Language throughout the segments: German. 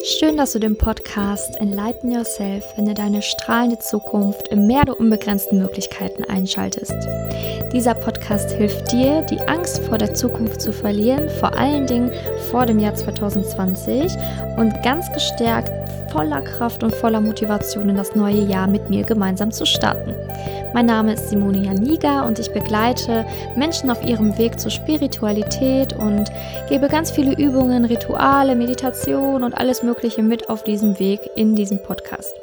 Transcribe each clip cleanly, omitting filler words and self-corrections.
Schön, dass du den Podcast Enlighten Yourself, finde deine strahlende Zukunft im Meer der unbegrenzten Möglichkeiten einschaltest. Dieser Podcast hilft dir, die Angst vor der Zukunft zu verlieren, vor allen Dingen vor dem Jahr 2020 und ganz gestärkt, voller Kraft und voller Motivation in das neue Jahr mit mir gemeinsam zu starten. Mein Name ist Simone Janiga und ich begleite Menschen auf ihrem Weg zur Spiritualität und gebe ganz viele Übungen, Rituale, Meditation und alles Mögliche mit auf diesem Weg in diesem Podcast.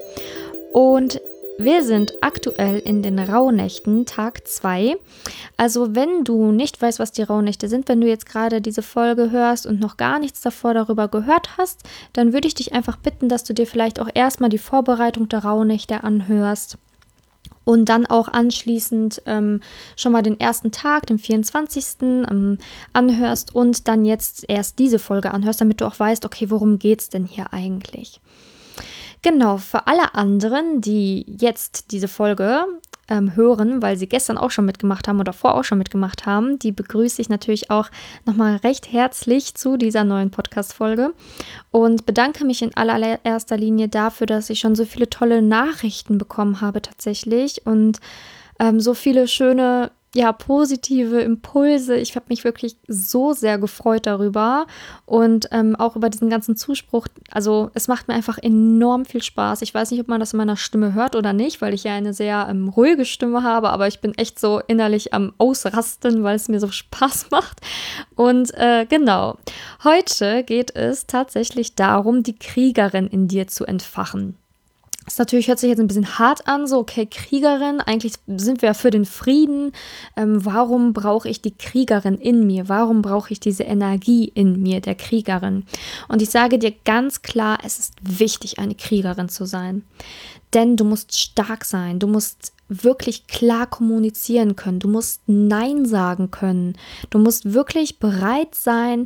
Und wir sind aktuell in den Rauhnächten, Tag 2. Also wenn du nicht weißt, was die Rauhnächte sind, wenn du jetzt gerade diese Folge hörst und noch gar nichts davor darüber gehört hast, dann würde ich dich einfach bitten, dass du dir vielleicht auch erstmal die Vorbereitung der Rauhnächte anhörst. Und dann auch anschließend schon mal den ersten Tag, den 24. Anhörst und dann jetzt erst diese Folge anhörst, damit du auch weißt, okay, worum geht es denn hier eigentlich? Genau, für alle anderen, die jetzt diese Folge hören, weil sie gestern auch schon mitgemacht haben oder vorher auch schon mitgemacht haben, die begrüße ich natürlich auch nochmal recht herzlich zu dieser neuen Podcast-Folge und bedanke mich in allererster Linie dafür, dass ich schon so viele tolle Nachrichten bekommen habe tatsächlich und so viele schöne, positive Impulse. Ich habe mich wirklich so sehr gefreut darüber und auch über diesen ganzen Zuspruch. Also es macht mir einfach enorm viel Spaß. Ich weiß nicht, ob man das in meiner Stimme hört oder nicht, weil ich ja eine sehr ruhige Stimme habe, aber ich bin echt so innerlich am Ausrasten, weil es mir so Spaß macht. Und genau, heute geht es tatsächlich darum, die Kriegerin in dir zu entfachen. Das natürlich hört sich jetzt ein bisschen hart an, so okay, Kriegerin, eigentlich sind wir ja für den Frieden. Warum brauche ich die Kriegerin in mir? Warum brauche ich diese Energie in mir, der Kriegerin? Und ich sage dir ganz klar, es ist wichtig, eine Kriegerin zu sein. Denn du musst stark sein, du musst wirklich klar kommunizieren können, du musst Nein sagen können, du musst wirklich bereit sein,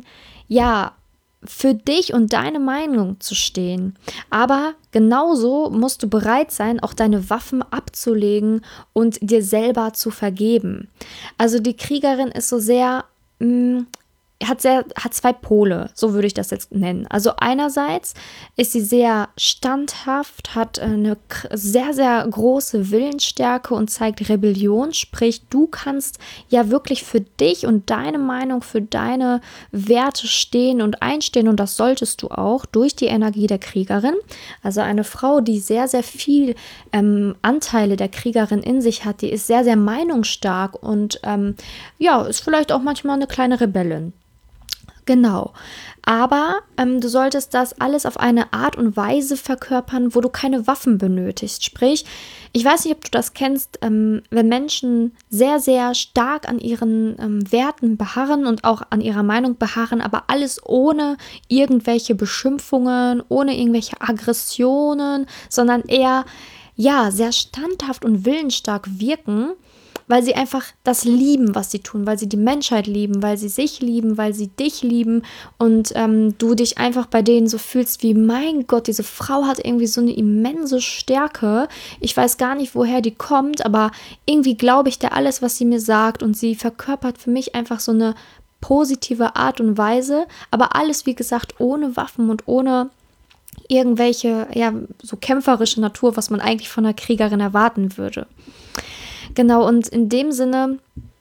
für dich und deine Meinung zu stehen. Aber genauso musst du bereit sein, auch deine Waffen abzulegen und dir selber zu vergeben. Also die Kriegerin ist so sehr, hat zwei Pole, so würde ich das jetzt nennen. Also einerseits ist sie sehr standhaft, hat eine sehr, sehr große Willensstärke und zeigt Rebellion, sprich, du kannst ja wirklich für dich und deine Meinung, für deine Werte stehen und einstehen und das solltest du auch durch die Energie der Kriegerin. Also eine Frau, die sehr, sehr viel Anteile der Kriegerin in sich hat, die ist sehr, sehr meinungsstark und ist vielleicht auch manchmal eine kleine Rebellin. Genau, aber du solltest das alles auf eine Art und Weise verkörpern, wo du keine Waffen benötigst. Sprich, ich weiß nicht, ob du das kennst, wenn Menschen sehr, sehr stark an ihren Werten beharren und auch an ihrer Meinung beharren, aber alles ohne irgendwelche Beschimpfungen, ohne irgendwelche Aggressionen, sondern eher, sehr standhaft und willensstark wirken, weil sie einfach das lieben, was sie tun, weil sie die Menschheit lieben, weil sie sich lieben, weil sie dich lieben und du dich einfach bei denen so fühlst wie, mein Gott, diese Frau hat irgendwie so eine immense Stärke. Ich weiß gar nicht, woher die kommt, aber irgendwie glaube ich der alles, was sie mir sagt und sie verkörpert für mich einfach so eine positive Art und Weise, aber alles, wie gesagt, ohne Waffen und ohne irgendwelche, so kämpferische Natur, was man eigentlich von einer Kriegerin erwarten würde. Genau, und in dem Sinne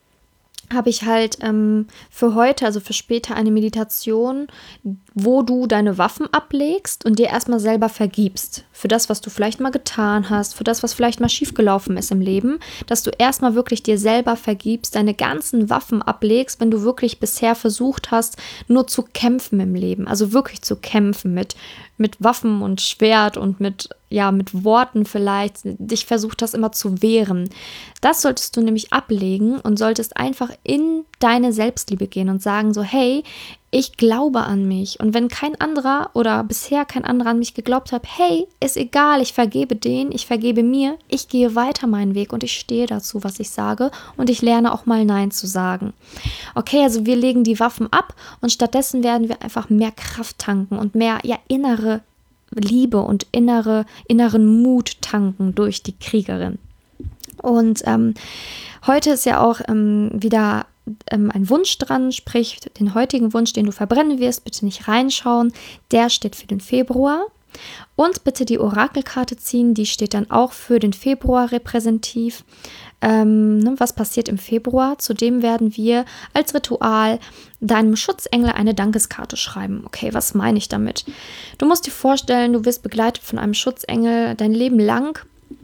habe ich halt für heute, also für später, eine Meditation, wo du deine Waffen ablegst und dir erstmal selber vergibst. Für das, was du vielleicht mal getan hast, für das, was vielleicht mal schiefgelaufen ist im Leben, dass du erstmal wirklich dir selber vergibst, deine ganzen Waffen ablegst, wenn du wirklich bisher versucht hast, nur zu kämpfen im Leben. Also wirklich zu kämpfen mit Waffen und Schwert und mit Worten vielleicht, dich versucht hast immer zu wehren. Das solltest du nämlich ablegen und solltest einfach in deine Selbstliebe gehen und sagen so, hey, ich glaube an mich. Und wenn kein anderer oder bisher kein anderer an mich geglaubt hat, hey, ist egal, ich vergebe denen, ich vergebe mir, ich gehe weiter meinen Weg und ich stehe dazu, was ich sage und ich lerne auch mal Nein zu sagen. Okay, also wir legen die Waffen ab und stattdessen werden wir einfach mehr Kraft tanken und mehr innere Liebe und inneren Mut tanken durch die Kriegerin. Und heute ist ja auch wieder ein Wunsch dran, sprich den heutigen Wunsch, den du verbrennen wirst, bitte nicht reinschauen, der steht für den Februar. Und bitte die Orakelkarte ziehen, die steht dann auch für den Februar repräsentativ. Was passiert im Februar? Zudem werden wir als Ritual deinem Schutzengel eine Dankeskarte schreiben. Okay, was meine ich damit? Du musst dir vorstellen, du wirst begleitet von einem Schutzengel dein Leben lang.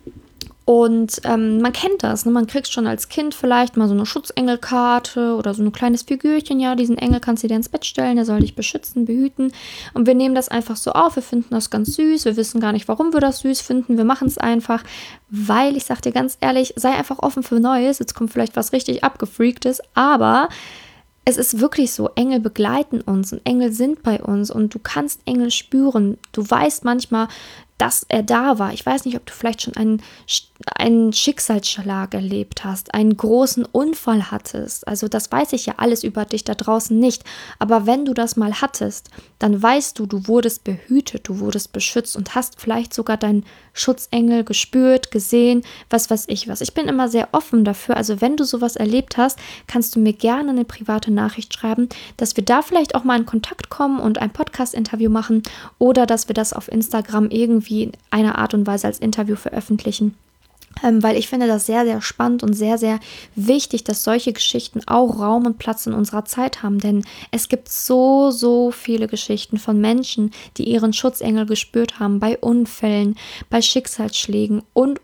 Und man kennt das, ne? Man kriegt schon als Kind vielleicht mal so eine Schutzengelkarte oder so ein kleines Figürchen. Ja, diesen Engel kannst du dir ins Bett stellen, der soll dich beschützen, behüten. Und wir nehmen das einfach so auf, wir finden das ganz süß. Wir wissen gar nicht, warum wir das süß finden. Wir machen es einfach, weil, ich sag dir ganz ehrlich, sei einfach offen für Neues. Jetzt kommt vielleicht was richtig Abgefreaktes, aber es ist wirklich so, Engel begleiten uns und Engel sind bei uns und du kannst Engel spüren. Du weißt manchmal, dass er da war. Ich weiß nicht, ob du vielleicht schon einen Schicksalsschlag erlebt hast, einen großen Unfall hattest. Also das weiß ich ja alles über dich da draußen nicht. Aber wenn du das mal hattest, dann weißt du, du wurdest behütet, du wurdest beschützt und hast vielleicht sogar deinen Schutzengel gespürt, gesehen, was weiß ich was. Ich bin immer sehr offen dafür. Also wenn du sowas erlebt hast, kannst du mir gerne eine private Nachricht schreiben, dass wir da vielleicht auch mal in Kontakt kommen und ein Podcast-Interview machen oder dass wir das auf Instagram irgendwie in einer Art und Weise als Interview veröffentlichen. Weil ich finde das sehr, sehr spannend und sehr, sehr wichtig, dass solche Geschichten auch Raum und Platz in unserer Zeit haben. Denn es gibt so, so viele Geschichten von Menschen, die ihren Schutzengel gespürt haben bei Unfällen, bei Schicksalsschlägen und.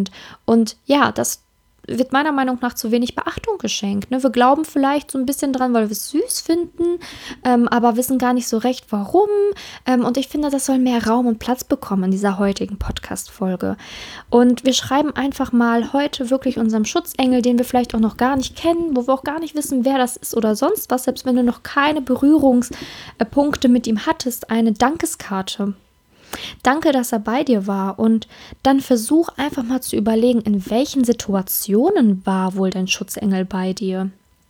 Und ja, das wird meiner Meinung nach zu wenig Beachtung geschenkt. Ne? Wir glauben vielleicht so ein bisschen dran, weil wir es süß finden, aber wissen gar nicht so recht, warum. Und ich finde, das soll mehr Raum und Platz bekommen in dieser heutigen Podcast-Folge. Und wir schreiben einfach mal heute wirklich unserem Schutzengel, den wir vielleicht auch noch gar nicht kennen, wo wir auch gar nicht wissen, wer das ist oder sonst was, selbst wenn du noch keine Berührungspunkte mit ihm hattest, eine Dankeskarte. Danke, dass er bei dir war und dann versuch einfach mal zu überlegen, in welchen Situationen war wohl dein Schutzengel bei dir?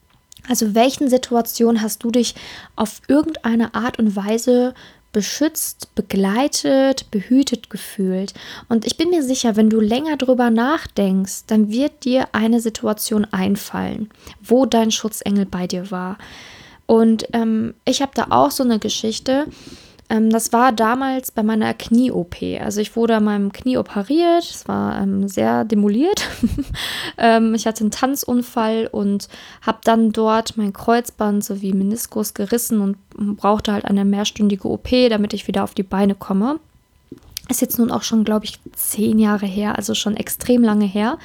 Also welchen Situationen hast du dich auf irgendeine Art und Weise beschützt, begleitet, behütet gefühlt? Und ich bin mir sicher, wenn du länger drüber nachdenkst, dann wird dir eine Situation einfallen, wo dein Schutzengel bei dir war. Und ich habe da auch so eine Geschichte. Das war damals bei meiner Knie-OP. Also ich wurde an meinem Knie operiert. Es war sehr demoliert. Ich hatte einen Tanzunfall und habe dann dort mein Kreuzband sowie Meniskus gerissen und brauchte halt eine mehrstündige OP, damit ich wieder auf die Beine komme. Ist jetzt nun auch schon, glaube ich, 10 Jahre her, also schon extrem lange her.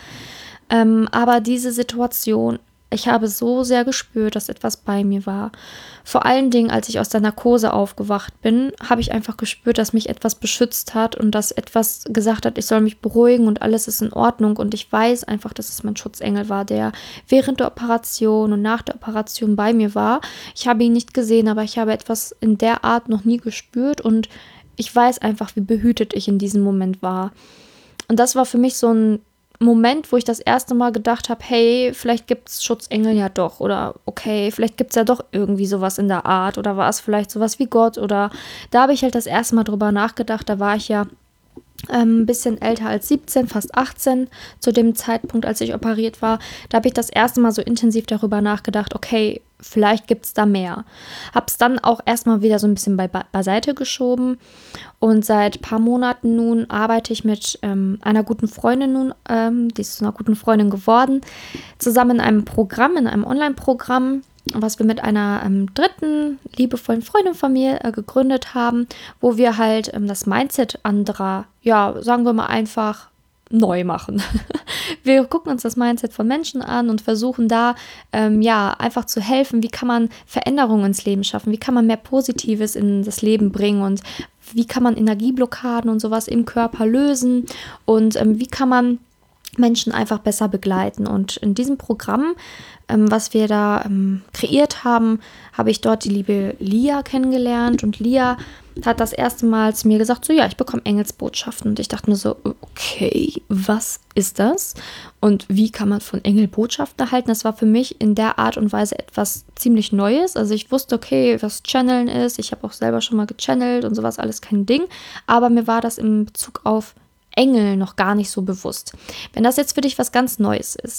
Aber diese Situation, ich habe so sehr gespürt, dass etwas bei mir war. Vor allen Dingen, als ich aus der Narkose aufgewacht bin, habe ich einfach gespürt, dass mich etwas beschützt hat und dass etwas gesagt hat, ich soll mich beruhigen und alles ist in Ordnung. Und ich weiß einfach, dass es mein Schutzengel war, der während der Operation und nach der Operation bei mir war. Ich habe ihn nicht gesehen, aber ich habe etwas in der Art noch nie gespürt und ich weiß einfach, wie behütet ich in diesem Moment war. Und das war für mich so ein Moment, wo ich das erste Mal gedacht habe, hey, vielleicht gibt es Schutzengel ja doch oder okay, vielleicht gibt es ja doch irgendwie sowas in der Art oder war es vielleicht sowas wie Gott oder da habe ich halt das erste Mal drüber nachgedacht, da war ich ja ein bisschen älter als 17, fast 18 zu dem Zeitpunkt, als ich operiert war. Da habe ich das erste Mal so intensiv darüber nachgedacht, okay, vielleicht gibt es da mehr. Habe es dann auch erstmal wieder so ein bisschen beiseite geschoben und seit ein paar Monaten nun arbeite ich mit einer guten Freundin die ist zu einer guten Freundin geworden, zusammen in einem Programm, in einem Online-Programm, was wir mit einer dritten liebevollen Freundin von mir gegründet haben, wo wir halt das Mindset anderer, ja, sagen wir mal einfach, neu machen. Wir gucken uns das Mindset von Menschen an und versuchen da einfach zu helfen, wie kann man Veränderungen ins Leben schaffen, wie kann man mehr Positives in das Leben bringen und wie kann man Energieblockaden und sowas im Körper lösen und wie kann man Menschen einfach besser begleiten. Und in diesem Programm, was wir da kreiert haben, habe ich dort die liebe Lia kennengelernt und Lia hat das erste Mal zu mir gesagt, so ja, ich bekomme Engelsbotschaften und ich dachte mir so, okay, was ist das? Und wie kann man von Engel Botschaften erhalten? Das war für mich in der Art und Weise etwas ziemlich Neues. Also ich wusste, okay, was Channeln ist. Ich habe auch selber schon mal gechannelt und sowas, alles kein Ding. Aber mir war das in Bezug auf Engel noch gar nicht so bewusst. Wenn das jetzt für dich was ganz Neues ist,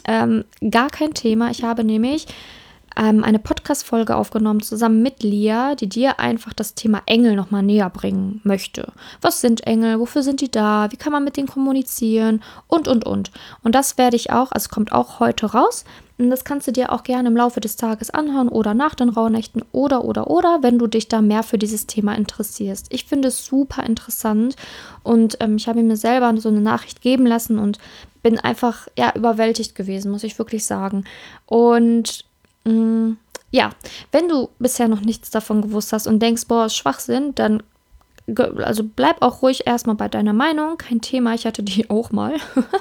Gar kein Thema. Ich habe nämlich eine Podcast-Folge aufgenommen, zusammen mit Lia, die dir einfach das Thema Engel nochmal näher bringen möchte. Was sind Engel? Wofür sind die da? Wie kann man mit denen kommunizieren? Und. Und das werde ich auch, also kommt auch heute raus. Und das kannst du dir auch gerne im Laufe des Tages anhören oder nach den Rauhnächten oder, wenn du dich da mehr für dieses Thema interessierst. Ich finde es super interessant und ich habe mir selber so eine Nachricht geben lassen und bin einfach, überwältigt gewesen, muss ich wirklich sagen. Und ja, wenn du bisher noch nichts davon gewusst hast und denkst, boah, ist Schwachsinn, dann also bleib auch ruhig erstmal bei deiner Meinung. Kein Thema, ich hatte die auch mal.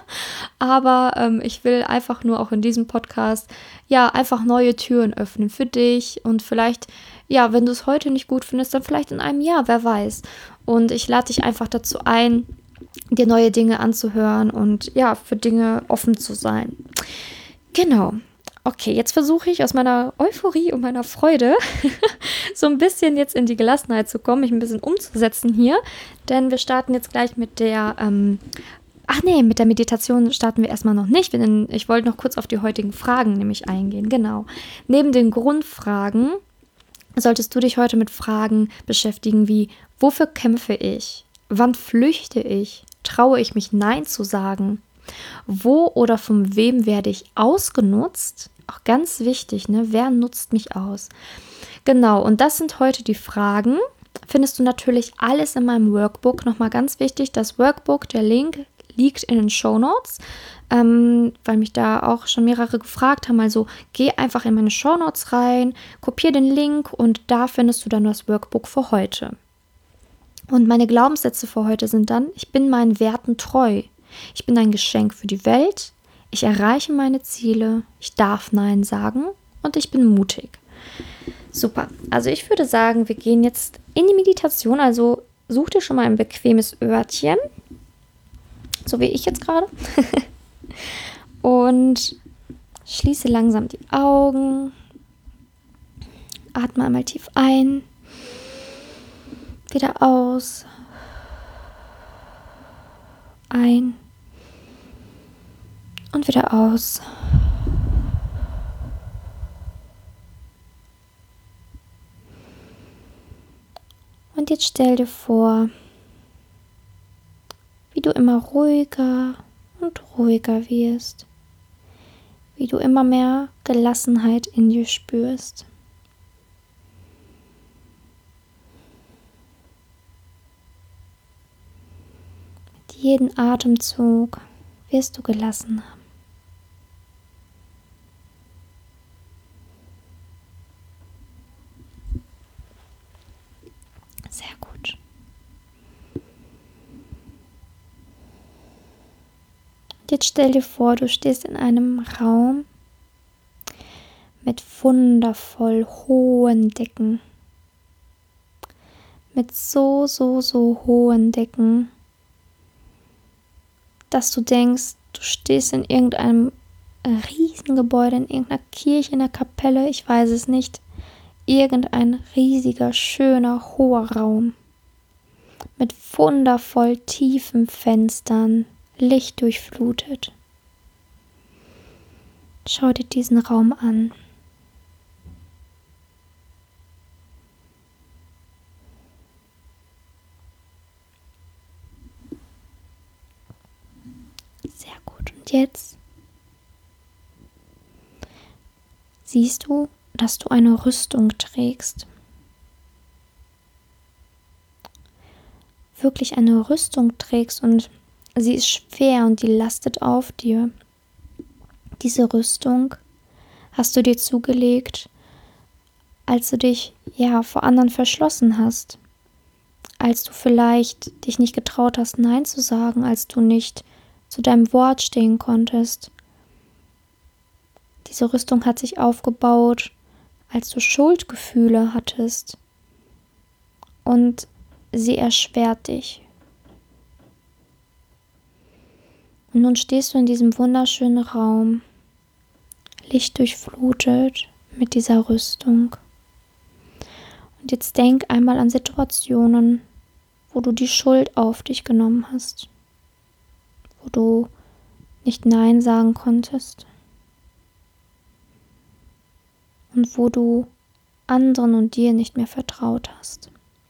Aber ich will einfach nur auch in diesem Podcast einfach neue Türen öffnen für dich und vielleicht, wenn du es heute nicht gut findest, dann vielleicht in einem Jahr, wer weiß. Und ich lade dich einfach dazu ein, dir neue Dinge anzuhören und für Dinge offen zu sein. Genau. Okay, jetzt versuche ich aus meiner Euphorie und meiner Freude so ein bisschen jetzt in die Gelassenheit zu kommen, mich ein bisschen umzusetzen hier, denn wir starten jetzt gleich mit der, mit der Meditation starten wir erstmal noch nicht, denn ich wollte noch kurz auf die heutigen Fragen nämlich eingehen, genau. Neben den Grundfragen solltest du dich heute mit Fragen beschäftigen wie, wofür kämpfe ich? Wann flüchte ich? Traue ich mich, Nein zu sagen? Wo oder von wem werde ich ausgenutzt? Auch ganz wichtig, ne? Wer nutzt mich aus? Genau, und das sind heute die Fragen. Findest du natürlich alles in meinem Workbook. Nochmal ganz wichtig, das Workbook, der Link liegt in den Shownotes, weil mich da auch schon mehrere gefragt haben. Also geh einfach in meine Shownotes rein, kopiere den Link und da findest du dann das Workbook für heute. Und meine Glaubenssätze für heute sind dann, ich bin meinen Werten treu. Ich bin ein Geschenk für die Welt, ich erreiche meine Ziele, ich darf Nein sagen und ich bin mutig. Super, also ich würde sagen, wir gehen jetzt in die Meditation, also such dir schon mal ein bequemes Örtchen, so wie ich jetzt gerade, und schließe langsam die Augen, atme einmal tief ein, wieder aus, ein und wieder aus. Und jetzt stell dir vor, wie du immer ruhiger und ruhiger wirst, wie du immer mehr Gelassenheit in dir spürst. Mit jedem Atemzug wirst du gelassen haben. Sehr gut. Und jetzt stell dir vor, du stehst in einem Raum mit wundervoll hohen Decken. Mit so hohen Decken, dass du denkst, du stehst in irgendeinem Riesengebäude, in irgendeiner Kirche, in einer Kapelle, ich weiß es nicht. Irgendein riesiger, schöner, hoher Raum mit wundervoll tiefen Fenstern, Licht durchflutet. Schau dir diesen Raum an. Sehr gut. Und jetzt siehst du, dass du eine Rüstung trägst. Wirklich eine Rüstung trägst und sie ist schwer und die lastet auf dir. Diese Rüstung hast du dir zugelegt, als du dich vor anderen verschlossen hast. Als du vielleicht dich nicht getraut hast, Nein zu sagen, als du nicht zu deinem Wort stehen konntest. Diese Rüstung hat sich aufgebaut, als du Schuldgefühle hattest, und sie erschwert dich. Und nun stehst du in diesem wunderschönen Raum, lichtdurchflutet mit dieser Rüstung. Und jetzt denk einmal an Situationen, wo du die Schuld auf dich genommen hast, wo du nicht Nein sagen konntest, und wo du anderen und dir nicht mehr vertraut hast.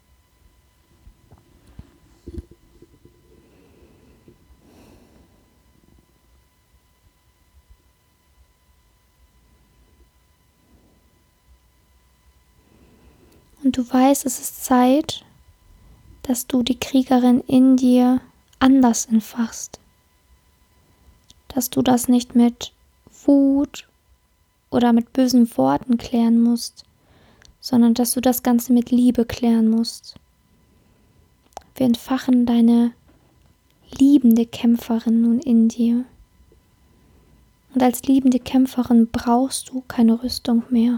Und du weißt, es ist Zeit, dass du die Kriegerin in dir anders entfachst. Dass du das nicht mit Wut oder mit bösen Worten klären musst, sondern dass du das Ganze mit Liebe klären musst. Wir entfachen deine liebende Kämpferin nun in dir. Und als liebende Kämpferin brauchst du keine Rüstung mehr.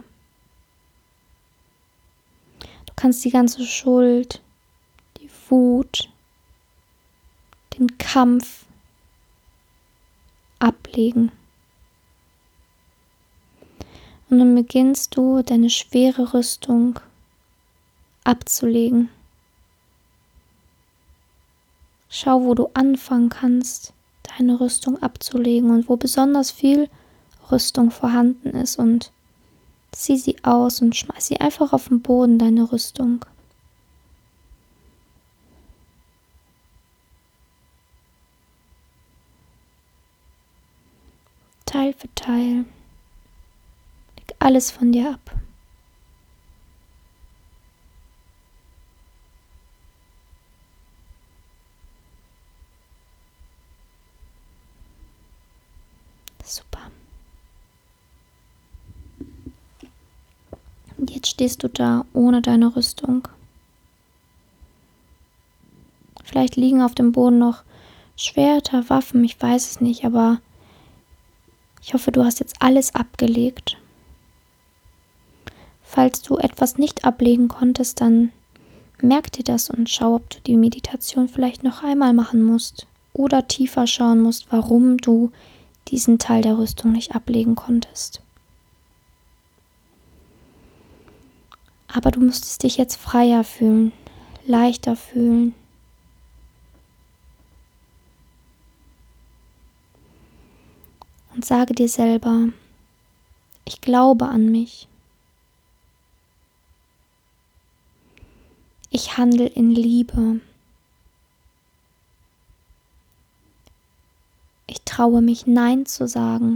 Du kannst die ganze Schuld, die Wut, den Kampf ablegen. Und dann beginnst du, deine schwere Rüstung abzulegen. Schau, wo du anfangen kannst, deine Rüstung abzulegen und wo besonders viel Rüstung vorhanden ist, und zieh sie aus und schmeiß sie einfach auf den Boden, deine Rüstung. Teil für Teil. Leg alles von dir ab. Super. Und jetzt stehst du da ohne deine Rüstung. Vielleicht liegen auf dem Boden noch Schwerter, Waffen, ich weiß es nicht, aber ich hoffe, du hast jetzt alles abgelegt. Falls du etwas nicht ablegen konntest, dann merk dir das und schau, ob du die Meditation vielleicht noch einmal machen musst oder tiefer schauen musst, warum du diesen Teil der Rüstung nicht ablegen konntest. Aber du müsstest dich jetzt freier fühlen, leichter fühlen. Und sage dir selber, ich glaube an mich. Ich handle in Liebe. Ich traue mich, Nein zu sagen.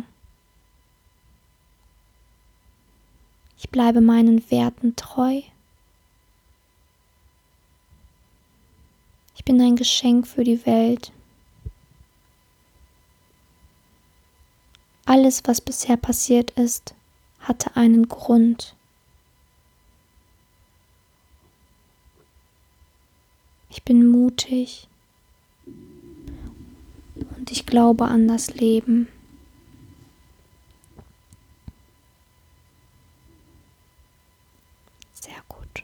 Ich bleibe meinen Werten treu. Ich bin ein Geschenk für die Welt. Alles, was bisher passiert ist, hatte einen Grund. Ich bin mutig und ich glaube an das Leben. Sehr gut.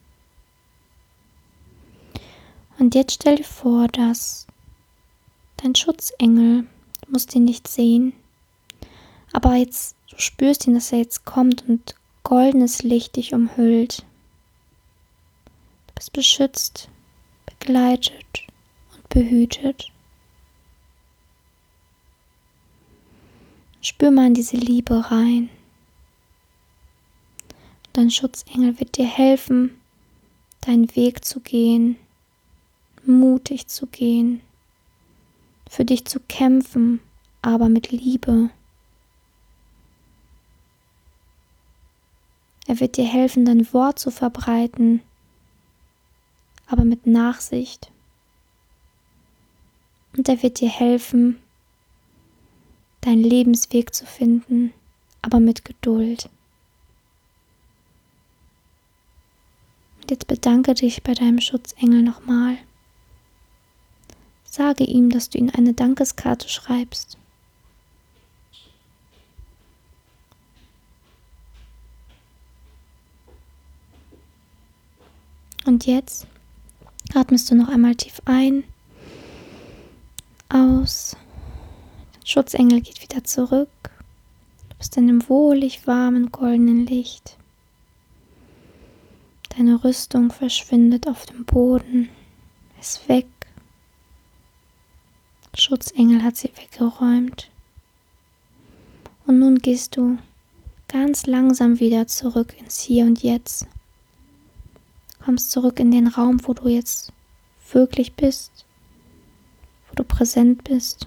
Und jetzt stell dir vor, dass dein Schutzengel, du musst ihn nicht sehen, aber jetzt, du spürst ihn, dass er jetzt kommt und goldenes Licht dich umhüllt. Du bist beschützt, begleitet und behütet. Spür mal in diese Liebe rein. Dein Schutzengel wird dir helfen, deinen Weg zu gehen, mutig zu gehen, für dich zu kämpfen, aber mit Liebe. Er wird dir helfen, dein Wort zu verbreiten, aber mit Nachsicht. Und er wird dir helfen, deinen Lebensweg zu finden, aber mit Geduld. Und jetzt bedanke dich bei deinem Schutzengel nochmal. Sage ihm, dass du ihm eine Dankeskarte schreibst. Und jetzt atmest du noch einmal tief ein, aus. Der Schutzengel geht wieder zurück. Du bist in einem wohlig warmen goldenen Licht. Deine Rüstung verschwindet auf dem Boden, ist weg. Der Schutzengel hat sie weggeräumt. Und nun gehst du ganz langsam wieder zurück ins Hier und Jetzt. Du kommst zurück in den Raum, wo du jetzt wirklich bist, wo du präsent bist.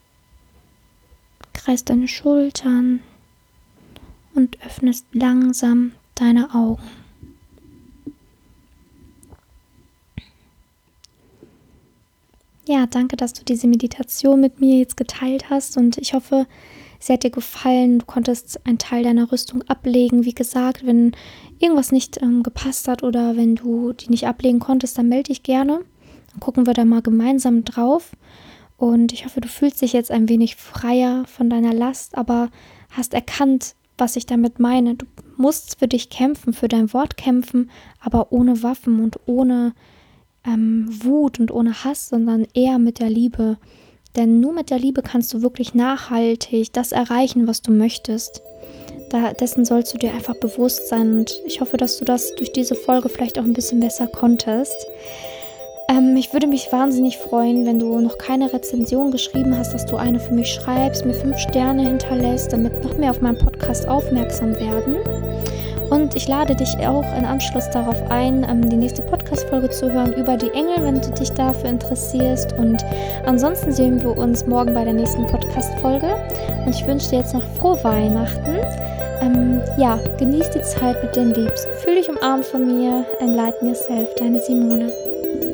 Kreist deine Schultern und öffnest langsam deine Augen. Ja, danke, dass du diese Meditation mit mir jetzt geteilt hast und ich hoffe, sie hat dir gefallen. Du konntest einen Teil deiner Rüstung ablegen. Wie gesagt, wenn irgendwas nicht gepasst hat oder wenn du die nicht ablegen konntest, dann melde dich gerne. Dann gucken wir da mal gemeinsam drauf. Und ich hoffe, du fühlst dich jetzt ein wenig freier von deiner Last, aber hast erkannt, was ich damit meine. Du musst für dich kämpfen, für dein Wort kämpfen, aber ohne Waffen und ohne Wut und ohne Hass, sondern eher mit der Liebe. Denn nur mit der Liebe kannst du wirklich nachhaltig das erreichen, was du möchtest. Dessen sollst du dir einfach bewusst sein und ich hoffe, dass du das durch diese Folge vielleicht auch ein bisschen besser konntest. Ich würde mich wahnsinnig freuen, wenn du noch keine Rezension geschrieben hast, dass du eine für mich schreibst, mir 5 Sterne hinterlässt, damit noch mehr auf meinen Podcast aufmerksam werden. Und ich lade dich auch in Anschluss darauf ein, die nächste Podcast-Folge zu hören über die Engel, wenn du dich dafür interessierst. Und ansonsten sehen wir uns morgen bei der nächsten Podcast-Folge. Und ich wünsche dir jetzt noch frohe Weihnachten. Genieß die Zeit mit den Liebsten. Fühl dich umarmt von mir. Enlighten yourself, deine Simone.